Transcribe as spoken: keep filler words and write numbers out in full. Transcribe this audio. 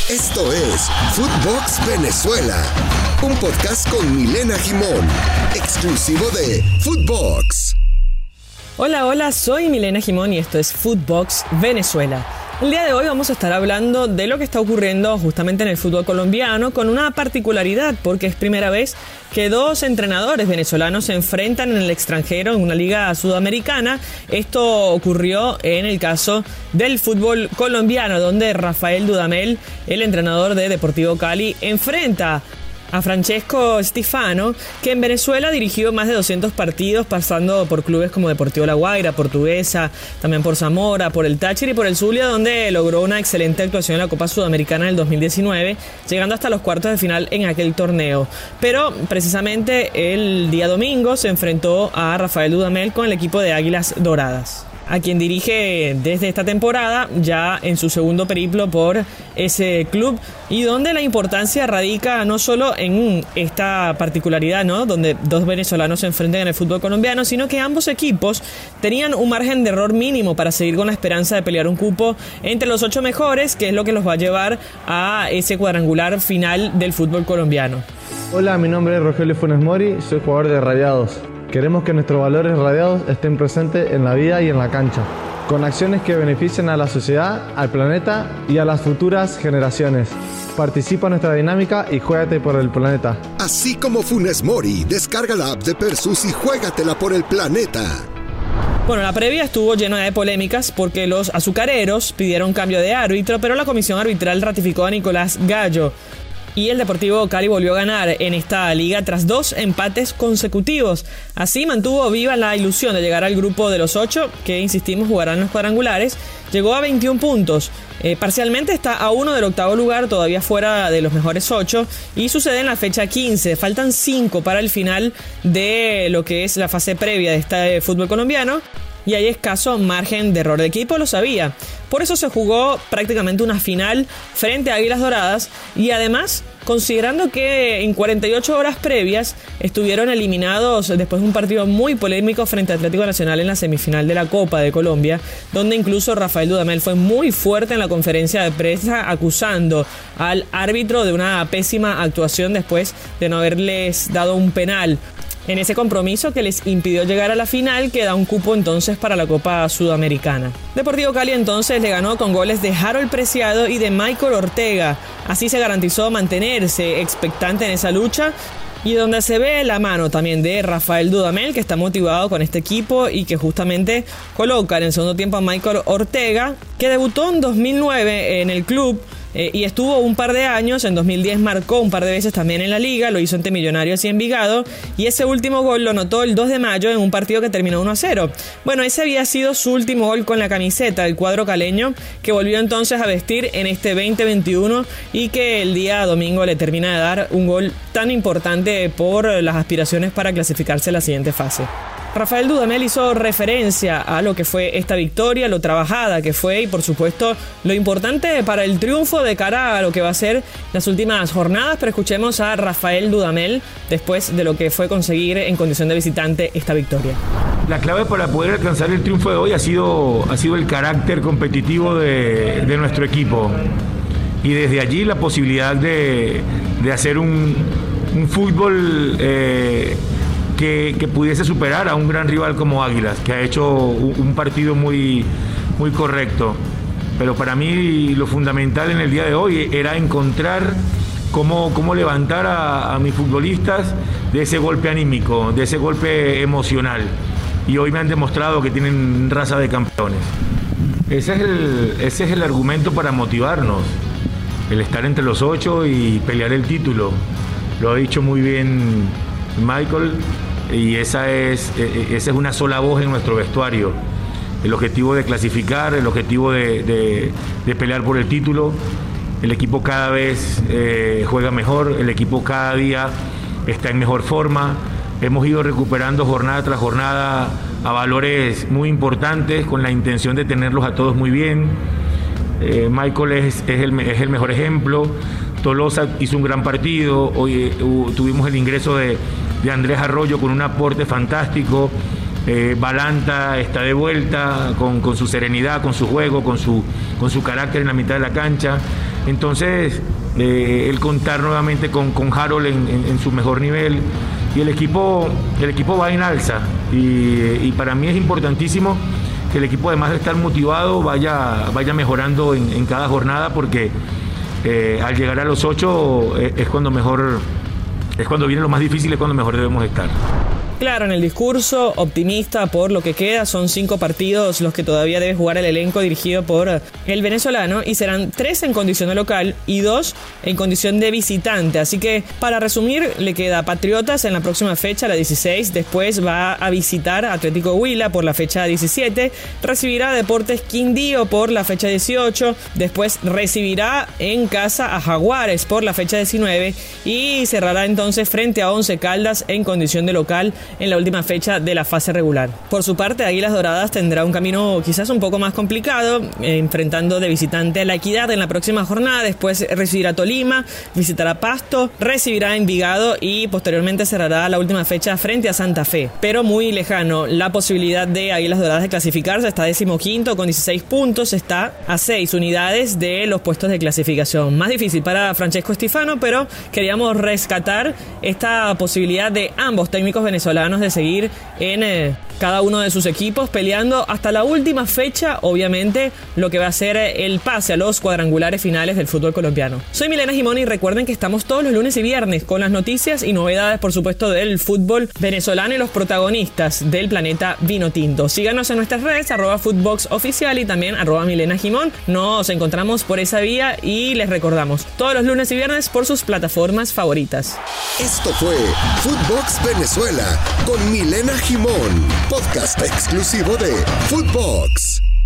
Esto es Footbox Venezuela, un podcast con Milena Gimón, exclusivo de Footbox. Hola, hola, soy Milena Gimón y esto es Footbox Venezuela. El día de hoy vamos a estar hablando de lo que está ocurriendo justamente en el fútbol colombiano, con una particularidad, porque es primera vez que dos entrenadores venezolanos se enfrentan en el extranjero en una liga sudamericana. Esto ocurrió en el caso del fútbol colombiano, donde Rafael Dudamel, el entrenador de Deportivo Cali, enfrenta a Francesco Stifano, que en Venezuela dirigió más de doscientos partidos, pasando por clubes como Deportivo La Guaira, Portuguesa, también por Zamora, por el Táchira y por el Zulia, donde logró una excelente actuación en la Copa Sudamericana del dos mil diecinueve, llegando hasta los cuartos de final en aquel torneo. Pero precisamente el día domingo se enfrentó a Rafael Dudamel con el equipo de Águilas Doradas, a quien dirige desde esta temporada, ya en su segundo periplo por ese club, y donde la importancia radica no solo en esta particularidad, ¿no?, donde dos venezolanos se enfrentan en el fútbol colombiano, sino que ambos equipos tenían un margen de error mínimo para seguir con la esperanza de pelear un cupo entre los ocho mejores, que es lo que los va a llevar a ese cuadrangular final del fútbol colombiano. Hola, mi nombre es Rogelio Funes Mori, soy jugador de Radiados. Queremos que nuestros valores radiados estén presentes en la vida y en la cancha, con acciones que beneficien a la sociedad, al planeta y a las futuras generaciones. Participa en nuestra dinámica y juégate por el planeta. Así como Funes Mori, descarga la app de Persus y juégatela por el planeta. Bueno, la previa estuvo llena de polémicas porque los azucareros pidieron cambio de árbitro, pero la comisión arbitral ratificó a Nicolás Gallo. Y el Deportivo Cali volvió a ganar en esta liga tras dos empates consecutivos. Así mantuvo viva la ilusión de llegar al grupo de los ocho, que insistimos jugarán los cuadrangulares. Llegó a veintiún puntos. Eh, parcialmente está a uno del octavo lugar, todavía fuera de los mejores ocho. Y sucede en la fecha quince. Faltan cinco para el final de lo que es la fase previa de este fútbol colombiano. Y hay escaso margen de error. El equipo lo sabía. Por eso se jugó prácticamente una final frente a Águilas Doradas. Y además, considerando que en cuarenta y ocho horas previas estuvieron eliminados después de un partido muy polémico frente a Atlético Nacional en la semifinal de la Copa de Colombia, donde incluso Rafael Dudamel fue muy fuerte en la conferencia de prensa acusando al árbitro de una pésima actuación después de no haberles dado un penal en ese compromiso que les impidió llegar a la final, que da un cupo entonces para la Copa Sudamericana. Deportivo Cali entonces le ganó con goles de Harold Preciado y de Michael Ortega. Así se garantizó mantenerse expectante en esa lucha, y donde se ve la mano también de Rafael Dudamel, que está motivado con este equipo y que justamente coloca en el segundo tiempo a Michael Ortega, que debutó en dos mil nueve en el club. Eh, y estuvo un par de años, en dos mil diez marcó un par de veces también en la liga, lo hizo ante Millonarios y Envigado, y ese último gol lo anotó el dos de mayo en un partido que terminó uno a cero. Bueno, ese había sido su último gol con la camiseta del cuadro caleño, que volvió entonces a vestir en este veinte veintiuno y que el día domingo le termina de dar un gol tan importante por las aspiraciones para clasificarse a la siguiente fase. Rafael Dudamel hizo referencia a lo que fue esta victoria, lo trabajada que fue y por supuesto lo importante para el triunfo de cara a lo que va a ser las últimas jornadas, pero escuchemos a Rafael Dudamel después de lo que fue conseguir en condición de visitante esta victoria. La clave para poder alcanzar el triunfo de hoy ha sido, ha sido el carácter competitivo de, de nuestro equipo, y desde allí la posibilidad de, de hacer un, un fútbol eh, Que, que pudiese superar a un gran rival como Águilas, que ha hecho un, un partido muy, muy correcto. Pero para mí lo fundamental en el día de hoy era encontrar cómo, cómo levantar a, a mis futbolistas de ese golpe anímico, de ese golpe emocional. Y hoy me han demostrado que tienen raza de campeones. Ese es el, ese es el argumento para motivarnos, el estar entre los ocho y pelear el título. Lo ha dicho muy bien Michael, y esa es, esa es una sola voz en nuestro vestuario. El objetivo de clasificar, el objetivo de, de, de pelear por el título. El equipo cada vez eh, juega mejor, el equipo cada día está en mejor forma. Hemos ido recuperando jornada tras jornada a valores muy importantes con la intención de tenerlos a todos muy bien. Eh, Michael es, es, el, es el mejor ejemplo. Tolosa hizo un gran partido. Hoy uh, tuvimos el ingreso de de Andrés Arroyo con un aporte fantástico. eh, Balanta está de vuelta con, con su serenidad, con su juego, con su, con su carácter en la mitad de la cancha. Entonces, eh, el contar nuevamente con, con Harold en, en, en su mejor nivel, y el equipo, el equipo va en alza, y, y para mí es importantísimo que el equipo, además de estar motivado, vaya, vaya mejorando en, en cada jornada, porque eh, al llegar a los ocho es, es cuando mejor, es cuando viene lo más difícil, es cuando mejor debemos estar. Claro, en el discurso optimista por lo que queda, son cinco partidos los que todavía debe jugar el elenco dirigido por el venezolano, y serán tres en condición de local y dos en condición de visitante. Así que, para resumir, le queda Patriotas en la próxima fecha, la dieciséis, después va a visitar Atlético Huila por la fecha diecisiete, recibirá a Deportes Quindío por la fecha dieciocho, después recibirá en casa a Jaguares por la fecha diecinueve y cerrará entonces frente a Once Caldas en condición de local en la última fecha de la fase regular. Por su parte, Águilas Doradas tendrá un camino quizás un poco más complicado, eh, enfrentando de visitante a La Equidad en la próxima jornada, después recibirá Tolima, visitará Pasto, recibirá Envigado y posteriormente cerrará la última fecha frente a Santa Fe. Pero muy lejano la posibilidad de Águilas Doradas de clasificarse, está decimoquinto con dieciséis puntos, está a seis unidades de los puestos de clasificación. Más difícil para Francesco Estifano, pero queríamos rescatar esta posibilidad de ambos técnicos venezolanos de seguir en eh, cada uno de sus equipos peleando hasta la última fecha, obviamente lo que va a ser el pase a los cuadrangulares finales del fútbol colombiano. Soy Milena Gimón y recuerden que estamos todos los lunes y viernes con las noticias y novedades, por supuesto, del fútbol venezolano y los protagonistas del planeta vinotinto. Síganos en nuestras redes, arroba Footbox Oficial y también arroba Milena Gimón. Nos encontramos por esa vía y les recordamos, todos los lunes y viernes por sus plataformas favoritas. Esto fue Footbox Venezuela con Milena Gimón, podcast exclusivo de Footbox.